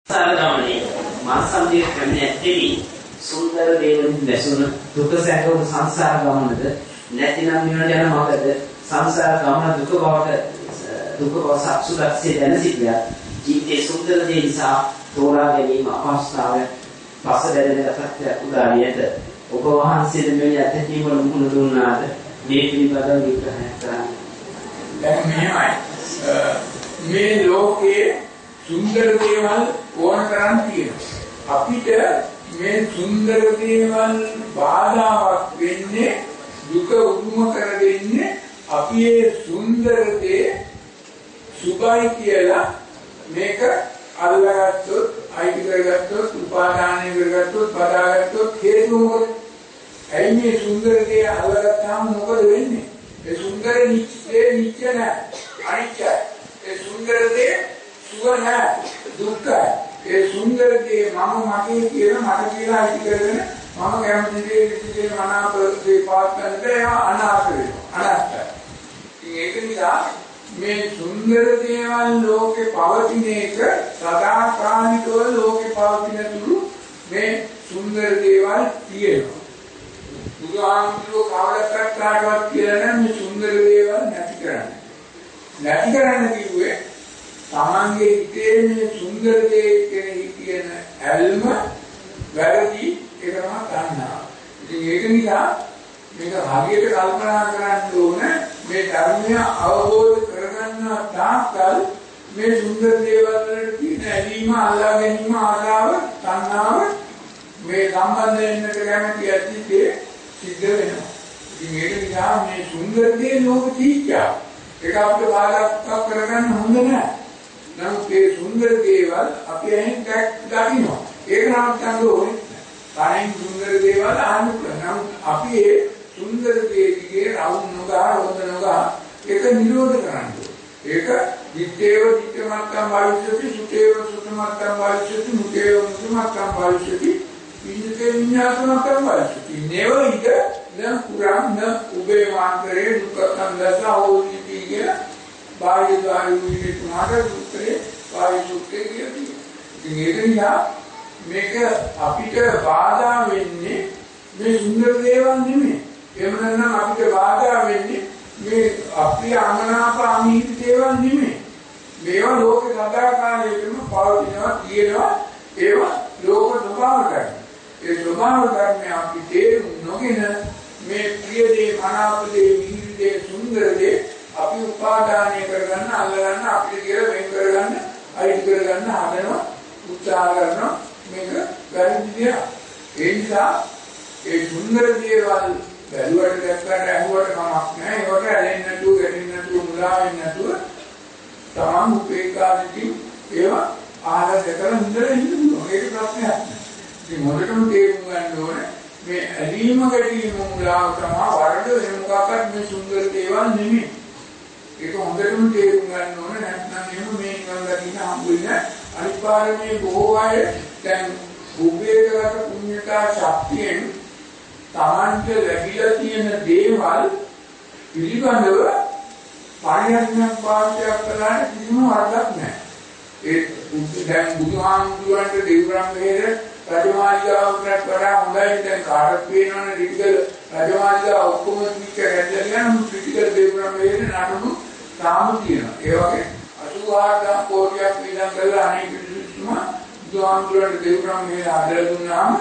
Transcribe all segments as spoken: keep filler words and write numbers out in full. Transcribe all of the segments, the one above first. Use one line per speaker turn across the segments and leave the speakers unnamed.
සාරගමනේ මාසම්දිය කන්නේ ඇත්තේ සුන්දර දේවලින් දැසුණු දුක සැකවුණු සංසාර ගමනද නැතිනම් නිවන යන මොකද සංසාර ගමන දුක බවට දුක බව සත්‍යයෙන් දැන සිටියා ජීවිතයේ සුන්දර දේ නිසා තෝරා ගැනීම අවස්ථාවේ පස දැනෙන සත්‍ය උදාරියට ඔබ වහන්සේ දෙවියන් ඇතකීම මුහුණ දුන්නාද මේ පිළිබඳව විග්‍රහය කරන්න.
දැන් මෙහෙමයි මේ ලෝකයේ සුන්දර දේවල් ඕන තරම් තියෙනවා. අපිට මේ සුන්දර දේවල් බාධාවක් වෙන්නේ දුක උරුම කරගන්නේ අපි ඒ සුන්දර දේ සුභයි කියලා මේක අල්ලගත්තොත් අයිති කරගත්තොත් උපාදානය කරගත්තොත් බදාගත්තොත් හේතු මොකද? ඇයි මේ සුන්දර දේ අල්ලගත්තාම මොකද වෙන්නේ? ඒ සුන්දර නිච්චේ නිච්ච නැහැ අනිත්‍යයි. ඒ සුන්දර දේ සුව නැහැ දුක්ඛයි. ඒ සුන්දර දේ මම මගේ කියලා මට කියලා අයිති කරගෙන මම කැමති දේ විදිහේ මනාප දේ පාත් කරනද ඒවා අනාත්ම වෙනවා අනාත්මයි. ඉතින් ඒක නිසා මේ සුන්දර දේවල් ලෝකේ පවතින එක සදාකාලිකව ලෝකේ පවතින තුරු මේ සුන්දර දේවල් තියෙනවා. බුදුහාමුදුරුවෝ කවදාවත් කාටවත් කියලා නැහැ මේ සුන්දර දේවල් නැති කරන්න. නැති කරන්න කිව්වේ තමන්ගේ හිතේ මේ සුන්දර දේ කෙරෙහි තියෙන ඇල්ම වැරදි ඒක තමයි තණ්හාව. ඉතින් ඒක නිසා මේක හරියට කල්පනා කරන්න ඕනේ මේ ධර්මය අවබෝධ කරගන්න තාක්කල් මේ සුන්දර දේවල් වලට තියෙන ඇලීම අල්ලා ගැනීම ආදාව තණ්හාව මේ සම්බන්ධ වෙන්නට කැමති ඇතිදේ සිද්ධ වෙනවා. ඉතින් ඒක නිසා මේ සුන්දර දේ ලෝක තීත්‍යාව. ඒක අපිට බාධා කරගන්න හොඳ නැහැ. නමුත් මේ සුන්දර දේවල් අපි එහෙන් දකින්නවා. ඒක නවත්තන්න ඕනේ. කලින් සුන්දර දේවල් ආන්න පුළුවන්. අපි ඒ සුන්දර දේ දිගේ රවුම් නොගා රොඳ නොගා ඒක නිරෝධ කරන්න ඕනේ. ඒක දිත්තේව දිත්තමත්තම් භාවිෂති සුතේව සුතමත්තම් භාවිෂති මුතේව මුතමත්තම් භාවිෂති විඤ්ඤාතේ විඤ්ඤාතමත්තම් භාවිෂති නේව ඉද න පුරාණ උබේ මාන්තරේ දුක්ඛං හෝති කිය බාහිර ධාරියේ තුමාට සූත්‍රයේ බාහිර සූත්‍රයේ කියනවා. ඉතින් ඒක නිසා මේක අපිට බාධා වෙන්නේ මේ සුන්දර දේවල් නෙමෙයි. එහෙම නැත්නම් අපිට බාධා වෙන්නේ මේ අපේ අමනාප අනිහිත දේවල් නෙමෙයි. මේවා ලෝකේ සදාකාලයකම පවතිනවා තියෙනවා ඒවා ලෝක ස්වභාව ධර්ම. ඒ ස්වභාව ධර්ම අපි තේරුම් නොගෙන මේ ප්‍රිය දේ මනාප දේ මිහිරි දේ සුන්දර දේ අපි උපාදානය කරගන්න අල්ලගන්න අපිට කියලා වෙන් කරගන්න අයිති කරගන්න හදනවා උත්සාහ කරනවා මේක වැරදි දෙයක්. ඒ නිසා ඒ සුන්දර දේවල් බැලුවට දැක්කට ඇහුවට කමක් නැහැ. ඒකට ඇලෙන්නේ නැතුව ගැටෙන්නේ නැතුව මුලා වෙන්නේ නැතුව තමන් උපේක්ෂාවෙන් ඒවා ආහාර දෙකලා හොඳට ඉන්න පුළුවන්. ඒක ප්‍රශ්නයක් නෑ. ඉතින් මොකටම තේරුම් ගන්න ඕනේ මේ ඇලීම ගැටීම මුලාව තමයි වරද වෙන මොකක්වත් මේ සුන්දර දේවල් නෙමෙයි. ඒක හොඳටම තේරුම් ගන්න ඕනේ. නැත්නම් එහෙම මේ නිවන් දකින්න හම්බුනේ අනිත් පාරමේ බොහෝ අය දැන් උපේක්ෂාක පුණ්‍යතා ශක්තියෙන් තමන්ට ලැබිලා තියෙන දේවල් පිළිබඳව පරිඥාවක් පාවිච්චි කරලා කිසිම වරදක් නැහැ. ඒ දැන් බුදුහාමුදුරන්ට දෙවිවරුන් වහන්සේ රජමාලිගාවකට වඩා හොඳයි දැන් කාටත් පේනවනේ රිටිකල් රජමාලිගාව ඔක්කොම පිට රැඳලා යන රිටිකල් දෙවිවරුන් වහන්සේ නටනු තාම තියෙනවා. ඒ වගේ අසුහාරදා කෝටියක් විඳන් කරලා අනේ පිටුතුම බුදුහාමුදුරන්ට දෙවිවරුන් වහන්සේ ආදර දුන්නාම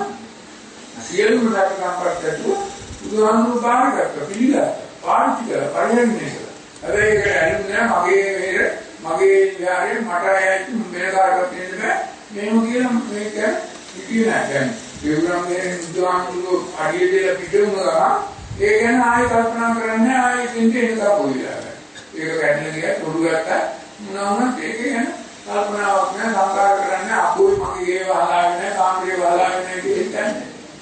සියලුම රටකම්පත්තට බුදුහාමුදුරු බාරගත්ත පිළිගත්ත පාවිච්චි කරලා පරිහරණය කළා. හැබැයි ඒක ඇලුන්නේ මගේ මේර මගේ විහාරේ මට ආයෙත් වෙන කාටවත් දෙන්න බෑ. මේම කියලා මේක හිතියේ නැහැ. දැන් දෙවිවරුන් මේ බුදුහාමුදුරු අඩිය දෙලා පිටුම ගා ඒ ගැන ආයෙ කල්පනා කරන්නේ ආයෙ දෙන්නේ එනකම් පොවිලා. ඒක වැටෙන ගියා තොඩු ගත්තා මොනවා ඒක ගැන කල්පනාවක් නෑ සංකාර කරන්නේ අපෝයි මගේ ගේ වහලාගෙන නැහැ කාමරේ වහලාගෙන නැහැ කියන්නේ.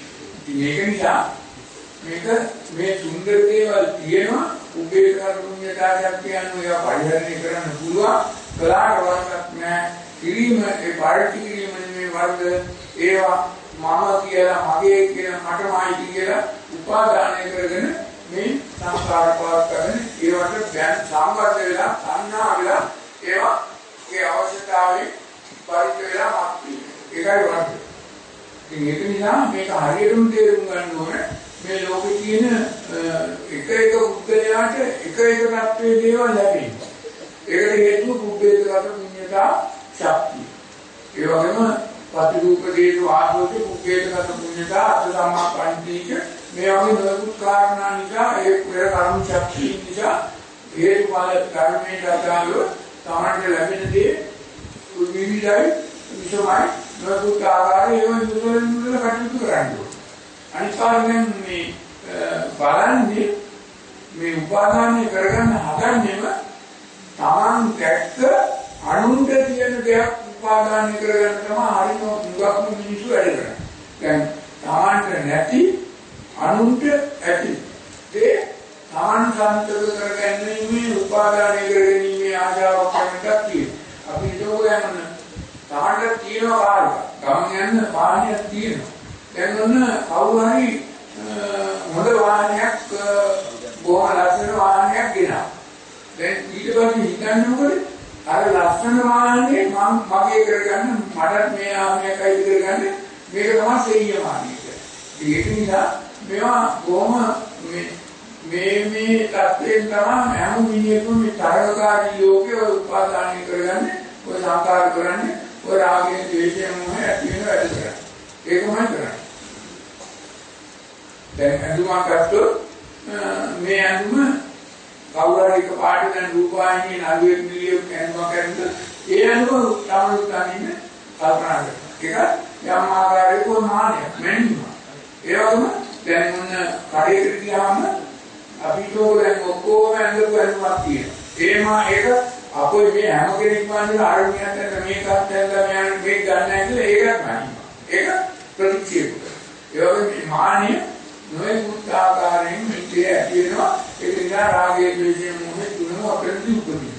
ඒක නිසා මේක මේ සුන්දර දේවල් තියෙනවා උපේක්ෂා ශුන්‍යතාවයක් කියන්නේ ඒවා පරිහරණය කරන්න පුළුවන් කලාවට වරදක් නැහැ. කිරීම ඒ පාර්ටි කිරීම නෙමෙයි වර්ග ඒවා මම කියලා මගේ කියලා මටමයි කියලා උපාදානය කරගෙන මේ සංස්කාර පාත් කරගෙන ඒවට දැන් සම්බන්ධ වෙලා අන්නා වෙලා ඒවා ඒ අවශ්‍යතාවයේ පරිච්ඡේදය මාත්‍රි ඒකයි වරද. ඉතින් ඒක නිසා මේක හරියටම තේරුම් ගන්න ඕනේ. මේ ලෝකේ තියෙන එක එක පුද්ගලයාට එක එක තත්ත්වයේ දේවල් ලැබෙනවා. ඒකට හේතුව පුද්ගලිකගත පුණ්‍යතා ශක්තිය. ඒ වගේම පටිરૂප දේතු ආසෝච පුද්ගලිකගත පුණ්‍යතා අත් සම්මා පංචීක මේ වගේ නොයෙකුත් කාරණා නිසා ඒ පෙර කර්ම ශක්තිය නිසා හේතුඵල ධර්මයේ අදාළව තමන්ට ලැබෙන දේ විවිධයි විසමයි නොයෙකුත් ආකාරයේ ඒවා විතරින් විතර කටයුතු කරන්නේ. අනිත් කාරණෙන් මේ බලන්නේ මේ උපාදානය කරගන්න හදන්නේම තමන් දැක්ක අනුන්ට තියෙන දෙයක් උපාදානය කරගන්න තමයි හරිම මුගක්ම මිනිස්සු වැඩ කරන්නේ. දැන් තමන්ට නැති අනුන්ට ඇති ඒ තමන් සම්පූර්ණ කරගන්නේ මේ උපාදානය කරගැනීමේ ආශාවක් වෙනකක් තියෙනවා. අපි ඒක ගන්න තමන්ට තියෙන කාර්ය ගමන් යන වාහනයක් තියෙනවා. දැන් ඔන්න කවුරු හරි හොඳ වාහනයක් බොහොම ලස්සන වාහනයක් ගෙනා. දැන් ඊට පස්සේ හිතන්නේ මොකද? අර ලස්සන වාහනේ මම මගේ කරගන්න මට මේ ආමයකයි කරගන්න මේක තමයි සෙයිය වාහනේ. ඒක නිසා මේවා බොහොම මේ මේ මේ තත්ත්වයෙන් තමයි හැම මිනිහෙකුම මේ තරගකාරී ලෝකේ උපාදානය කරගන්නේ, ඔය සංකාර කරන්නේ, ඔය රාගයෙන් ද්වේෂයෙන් මොහේ ඇති වෙන වැඩ කරන්නේ. ඒකමයි කරන්නේ. දැන් අඳුමක් ගත්තොත් මේ අඳුම කවුරු හරි එක පාට දැන් රූපවාහිනියේ නළුවෙක් නිලියෙක් අඳුමක් කරනද ඒ අඳුම තමයි තනින් කල්පනා කරනවා. ඒක යම් ආකාරයක මානයක් මෙන්න. ඒ වගේම දැන් මොන කඩේකට ගියාම අපිට දැන් ඔක්කොම අඳුර ගන්නවා තියෙනවා. ඒමා ඒක අපේ මේ හැම කෙනෙක්ම අඳුර ආරම්භයක් නැත්නම් මේකත් දැන්ලා මම මේක ගන්න නැහැ කියලා ඒකත් නෑ. ඒක ප්‍රතික්ෂේප කරනවා. ඒ වගේ මේ මානිය නොයෙකුත් ආකාරයෙන් මිත්‍ය ඇති වෙනවා. ඒක නිසා රාගයේ ද්වේෂයේ මොහේ තුනම අපිට උපදිනවා.